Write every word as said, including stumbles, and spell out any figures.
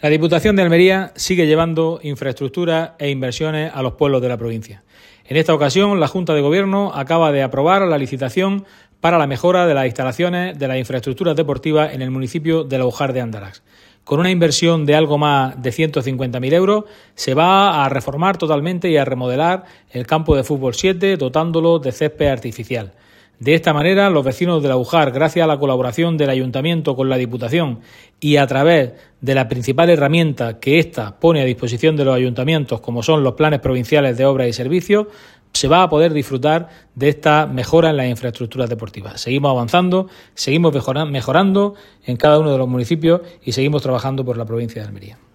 La Diputación de Almería sigue llevando infraestructuras e inversiones a los pueblos de la provincia. En esta ocasión, la Junta de Gobierno acaba de aprobar la licitación para la mejora de las instalaciones de las infraestructuras deportivas en el municipio de Laujar de Andarax. Con una inversión de algo más de ciento cincuenta mil euros, se va a reformar totalmente y a remodelar el campo de fútbol siete, dotándolo de césped artificial. De esta manera, los vecinos de Laujar, gracias a la colaboración del Ayuntamiento con la Diputación y a través de la principal herramienta que ésta pone a disposición de los ayuntamientos, como son los planes provinciales de obras y servicios, se va a poder disfrutar de esta mejora en las infraestructuras deportivas. Seguimos avanzando, seguimos mejorando en cada uno de los municipios y seguimos trabajando por la provincia de Almería.